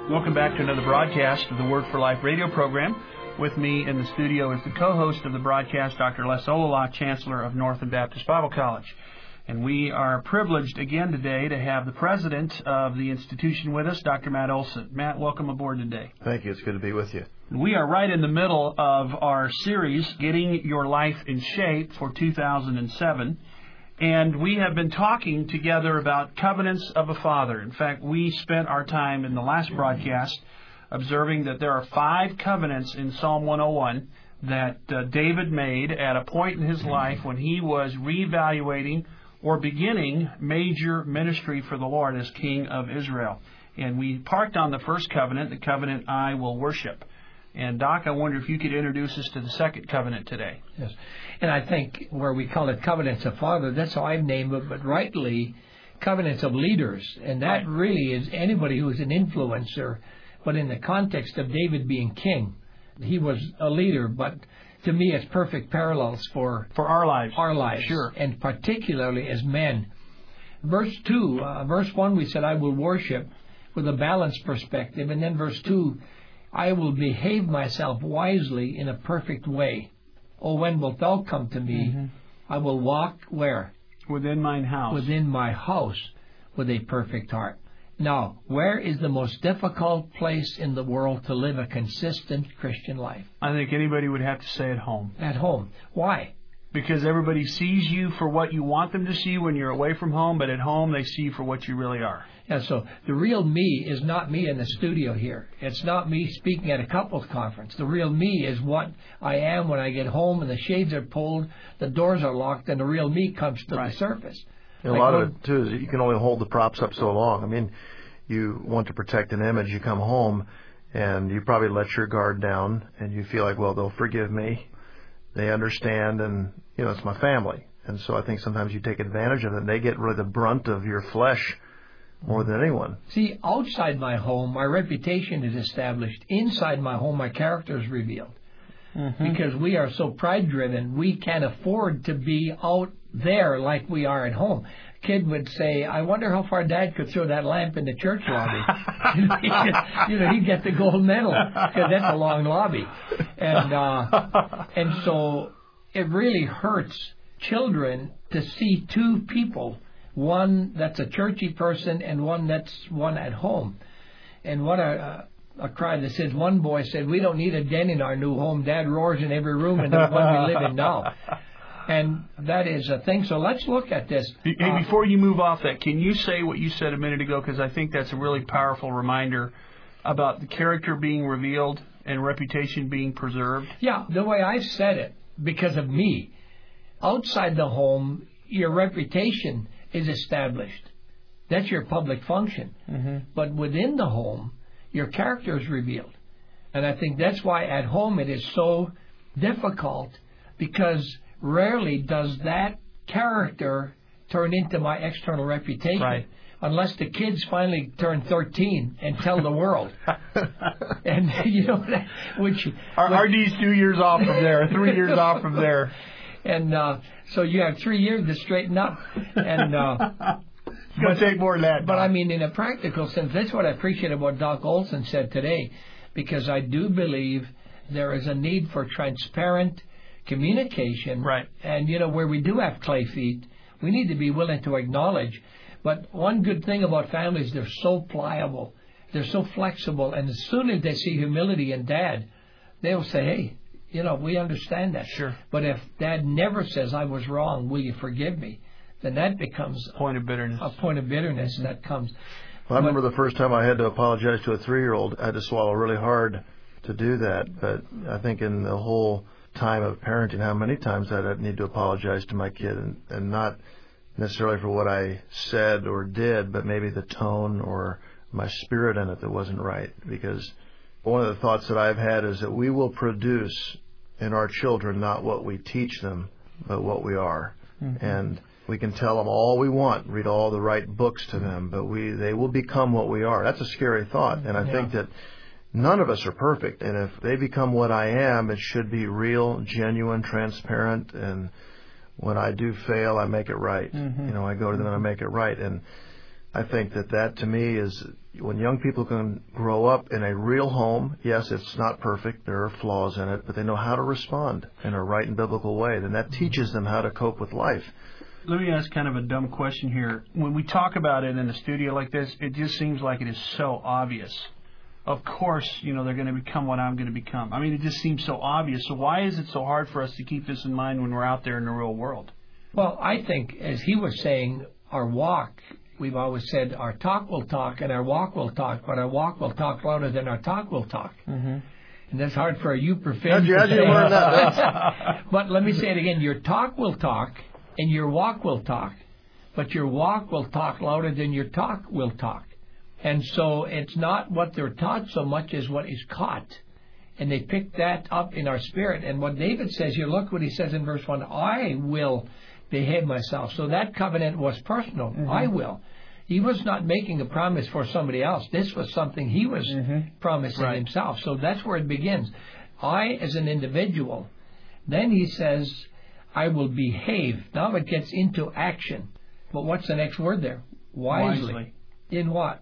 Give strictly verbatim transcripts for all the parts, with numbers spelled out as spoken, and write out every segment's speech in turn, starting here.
Welcome back to another broadcast of the Word for Life radio program. With me in the studio is the co-host of the broadcast, Doctor Les Olala, Chancellor of Northland Baptist Bible College. And we are privileged again today to have the president of the institution with us, Doctor Matt Olson. Matt, welcome aboard today. Thank you. It's good to be with you. We are right in the middle of our series, Getting Your Life in Shape, for two thousand seven. And we have been talking together about covenants of a father. In fact, we spent our time in the last broadcast observing that there are five covenants in Psalm one oh one that uh, David made at a point in his life when he was reevaluating or beginning major ministry for the Lord as King of Israel. And we parked on the first covenant, the covenant, I will worship. And, Doc, I wonder if you could introduce us to the second covenant today. Yes. And I think where we call it covenants of father, that's how I've named it, but rightly, covenants of leaders. And that right. really is anybody who is an influencer. But in the context of David being king, he was a leader, but to me it's perfect parallels for, for our lives. Our lives. Sure. And particularly as men. Verse two, uh, verse one, we said, I will worship with a balanced perspective. And then verse two, I will behave myself wisely in a perfect way. Oh, when wilt thou come to me? Mm-hmm. I will walk where? Within mine house. Within my house with a perfect heart. Now, where is the most difficult place in the world to live a consistent Christian life? I think anybody would have to say at home. At home. Why? Because everybody sees you for what you want them to see when you're away from home, but at home they see you for what you really are. Yeah, so the real me is not me in the studio here. It's not me speaking at a couples conference. The real me is what I am when I get home and the shades are pulled, the doors are locked, and the real me comes to right. the surface. And like a lot when, of it, too, is you can only hold the props up so long. I mean, you want to protect an image. You come home, and you probably let your guard down, and you feel like, well, they'll forgive me. They understand, and, you know, it's my family. And so I think sometimes you take advantage of it, and they get really the brunt of your flesh more than anyone. See, outside my home, my reputation is established. Inside my home, my character is revealed. Mm-hmm. Because we are so pride-driven, we can't afford to be out there like we are at home. Kid would say, I wonder how far Dad could throw that lamp in the church lobby. you, know, he'd get, you know, he'd get the gold medal, because that's a long lobby. And, uh, and so it really hurts children to see two people, one that's a churchy person and one that's one at home. And what a... a cry that says, one boy said, we don't need a den in our new home. Dad roars in every room in the one we live in now. And that is a thing. So let's look at this. Hey, uh, before you move off that, can you say what you said a minute ago? Because I think that's a really powerful reminder about the character being revealed and reputation being preserved. Yeah, the way I've said it, because of me. Outside the home, your reputation is established. That's your public function. Mm-hmm. But within the home, your character is revealed. And I think that's why at home it is so difficult, because rarely does that character turn into my external reputation. Right. Unless the kids finally turn thirteen and tell the world. And, you know, that, which... Our R D's two years off from there, three years off from there. And uh, so you have three years to straighten up. And... Uh, It's going to take more than that. But, I mean, in a practical sense, that's what I appreciate about Doc Olson said today, because I do believe there is a need for transparent communication. Right. And, you know, where we do have clay feet, we need to be willing to acknowledge. But one good thing about families, they're so pliable. They're so flexible. And as soon as they see humility in Dad, they'll say, hey, you know, we understand that. Sure. But if Dad never says, I was wrong, will you forgive me? Then that becomes a point of bitterness. A point of bitterness that comes. Well, I remember the first time I had to apologize to a three-year-old. I had to swallow really hard to do that. But I think in the whole time of parenting, how many times I'd need to apologize to my kid, and, and not necessarily for what I said or did, but maybe the tone or my spirit in it that wasn't right. Because one of the thoughts that I've had is that we will produce in our children not what we teach them, but what we are. Mm-hmm. And we can tell them all we want, read all the right books to them, but we they will become what we are. That's a scary thought. And I yeah. think that none of us are perfect. And if they become what I am, it should be real, genuine, transparent. And when I do fail, I make it right. Mm-hmm. You know, I go to them and I make it right. And I think that that to me is when young people can grow up in a real home. Yes, it's not perfect. There are flaws in it, but they know how to respond in a right and biblical way. Then that teaches them how to cope with life. Let me ask kind of a dumb question here. When we talk about it in a studio like this, it just seems like it is so obvious. Of course, you know, they're going to become what I'm going to become. I mean, it just seems so obvious. So why is it so hard for us to keep this in mind when we're out there in the real world? Well, I think, as he was saying, our walk, we've always said our talk will talk and our walk will talk, but our walk will talk louder than our talk will talk. Mm-hmm. And that's hard for a Uperfin How'd you, how'd you learn that? But let me say it again. Your talk will talk and your walk will talk, but your walk will talk louder than your talk will talk. And so it's not what they're taught so much as what is caught. And they pick that up in our spirit. And what David says here, look what he says in verse one, I will behave myself. So that covenant was personal. Mm-hmm. I will. He was not making a promise for somebody else. This was something he was mm-hmm. promising right. himself. So that's where it begins. I as an individual. Then he says, I will behave. Now it gets into action. But what's the next word there? Wisely. Wisely. In what?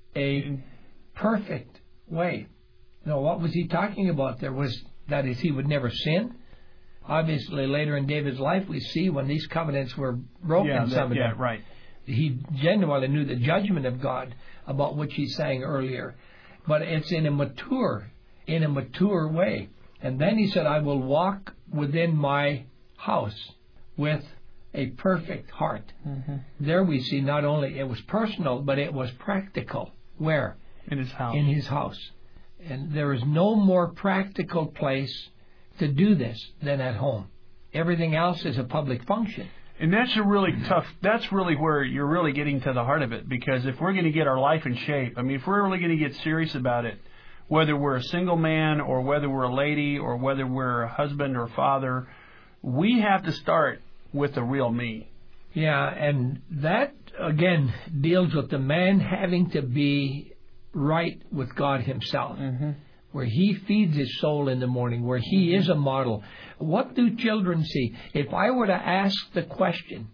A perfect way. Now, what was he talking about there? Was that is he would never sin? Obviously, later in David's life, we see when these covenants were broken, yeah, some that, of yeah, them. right. He genuinely knew the judgment of God about which he sang earlier. But it's in a mature, in a mature way. And then he said, I will walk within my house with a perfect heart. Mm-hmm. There we see not only it was personal, but it was practical. Where? In his house. In his house. And there is no more practical place to do this than at home. Everything else is a public function. And that's a really tough, that's really where you're really getting to the heart of it, because if we're going to get our life in shape, I mean, if we're really going to get serious about it, whether we're a single man or whether we're a lady or whether we're a husband or father, we have to start with the real me. Yeah, and that, again, deals with the man having to be right with God himself, mm-hmm. where he feeds his soul in the morning, where he mm-hmm. is a model. What do children see? If I were to ask the question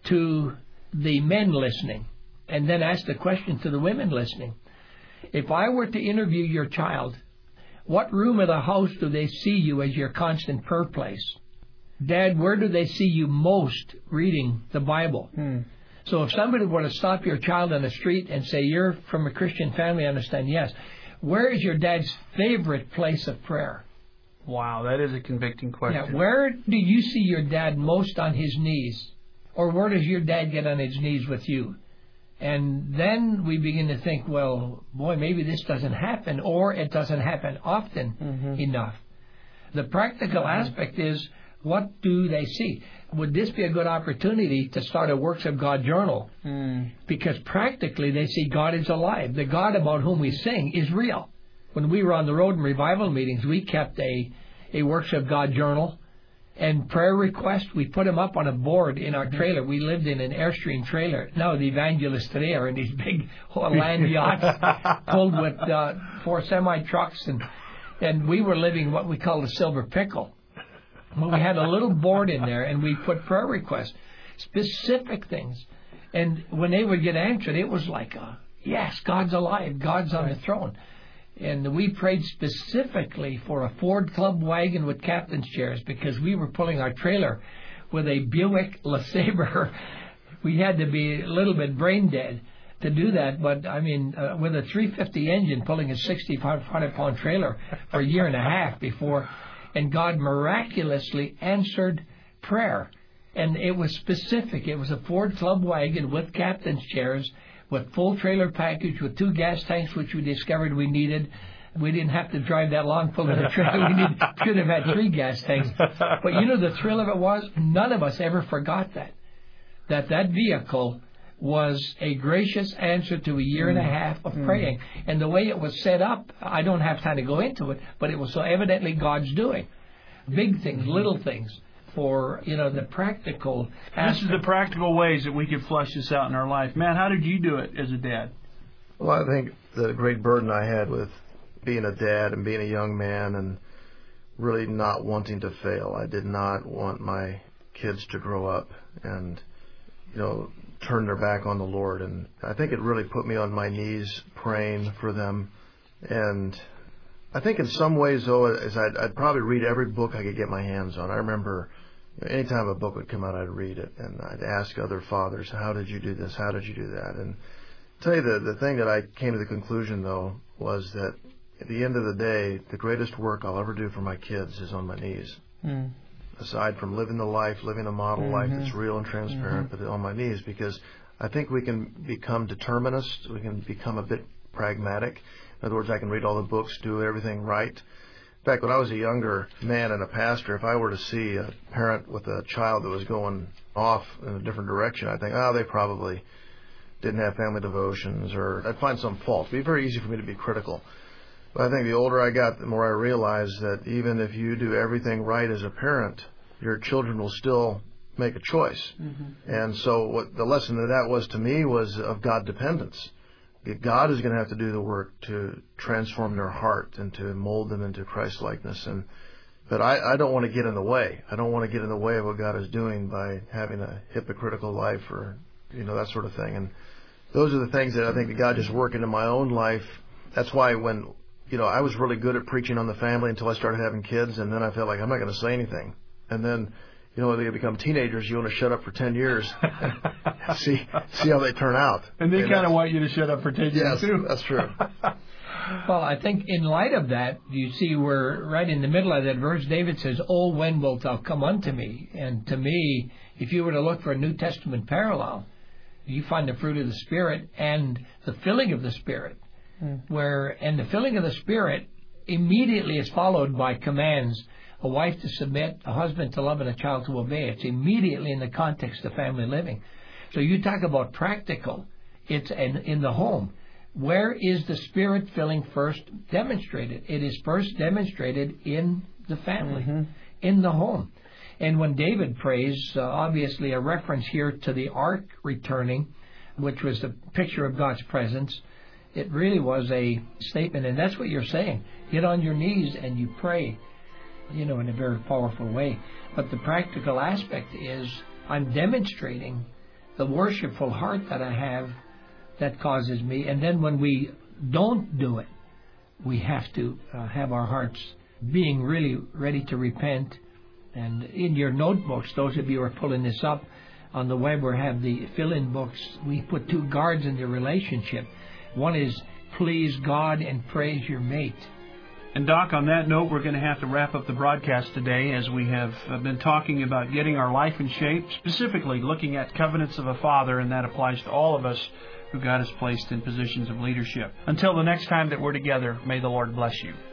to the men listening, and then ask the question to the women listening, if I were to interview your child, what room of the house do they see you as your constant prayer place? Dad, where do they see you most reading the Bible? Hmm. So if somebody were to stop your child on the street and say, you're from a Christian family, I understand, yes. Where is your dad's favorite place of prayer? Wow, that is a convicting question. Yeah, where do you see your dad most on his knees? Or where does your dad get on his knees with you? And then we begin to think, well, boy, maybe this doesn't happen, or it doesn't happen often mm-hmm. enough. The practical mm-hmm. aspect is, what do they see? Would this be a good opportunity to start a Works of God journal? Mm. Because practically they see God is alive. The God about whom we sing is real. When we were on the road in revival meetings, we kept a, a Works of God journal. And prayer requests, we put them up on a board in our trailer. We lived in an Airstream trailer. Now the evangelists today are in these big land yachts pulled with uh, four semi-trucks. And, and we were living what we call the silver pickle. Well, we had a little board in there, and we put prayer requests, specific things. And when they would get answered, it was like, a, yes, God's alive, God's on the throne. And we prayed specifically for a Ford Club wagon with captain's chairs, because we were pulling our trailer with a Buick LeSabre. We had to be a little bit brain dead to do that, but I mean, uh, with a three fifty engine pulling a sixty-five hundred pound trailer for a year and a half before... And God miraculously answered prayer. And it was specific. It was a Ford Club wagon with captain's chairs, with full trailer package, with two gas tanks, which we discovered we needed. We didn't have to drive that long pulling the trailer. We need, should have had three gas tanks. But you know, the thrill of it was, none of us ever forgot that. That that vehicle was a gracious answer to a year mm. and a half of mm. praying. And the way it was set up, I don't have time to go into it, but it was so evidently God's doing. Big things, little things, for, you know, the practical aspect. This is the practical ways that we can flush this out in our life. Matt, how did you do it as a dad? Well, I think the great burden I had with being a dad and being a young man and really not wanting to fail. I did not want my kids to grow up and you know, turn their back on the Lord. And I think it really put me on my knees praying for them. And I think in some ways, though, is I'd, I'd probably read every book I could get my hands on. I remember, you know, anytime a book would come out, I'd read it, and I'd ask other fathers, how did you do this? How did you do that? And I'll tell you, the, the thing that I came to the conclusion, though, was that at the end of the day, the greatest work I'll ever do for my kids is on my knees. Mm. Aside from living the life, living a model mm-hmm. life that's real and transparent, mm-hmm. but on my knees, because I think we can become determinists. We can become a bit pragmatic. In other words, I can read all the books, do everything right. In fact, when I was a younger man and a pastor, if I were to see a parent with a child that was going off in a different direction, I'd think, oh, they probably didn't have family devotions, or I'd find some fault. It'd be very easy for me to be critical. But I think the older I got, the more I realized that even if you do everything right as a parent, your children will still make a choice. Mm-hmm. And so what the lesson of that was to me was of God dependence. God is going to have to do the work to transform their heart and to mold them into Christ-likeness. And but I, I don't want to get in the way. I don't want to get in the way of what God is doing by having a hypocritical life or, you know, that sort of thing. And those are the things that I think that God just working in my own life. That's why when, you know, I was really good at preaching on the family until I started having kids, and then I felt like I'm not going to say anything. And then, you know, when they become teenagers, you want to shut up for ten years and see see how they turn out. And they kind of want you to shut up for ten years, yes, too. That's true. Well, I think in light of that, you see we're right in the middle of that verse. David says, "Oh, when wilt thou come unto me?" And to me, if you were to look for a New Testament parallel, you find the fruit of the Spirit and the filling of the Spirit, mm. where and the filling of the Spirit immediately is followed by commands. A wife to submit, a husband to love, and a child to obey. It's immediately in the context of family living. So you talk about practical. It's in, in the home. Where is the Spirit filling first demonstrated? It is first demonstrated in the family, mm-hmm. in the home. And when David prays, uh, obviously a reference here to the ark returning, which was the picture of God's presence, it really was a statement, and that's what you're saying. Get on your knees and you pray, you know, in a very powerful way. But the practical aspect is I'm demonstrating the worshipful heart that I have that causes me. And then when we don't do it, we have to uh, have our hearts being really ready to repent. And in your notebooks, those of you who are pulling this up on the web, we have the fill-in books. We put two guards in the relationship. One is please God and praise your mate. And Doc, on that note, we're going to have to wrap up the broadcast today, as we have been talking about getting our life in shape, specifically looking at covenants of a father, and that applies to all of us who God has placed in positions of leadership. Until the next time that we're together, may the Lord bless you.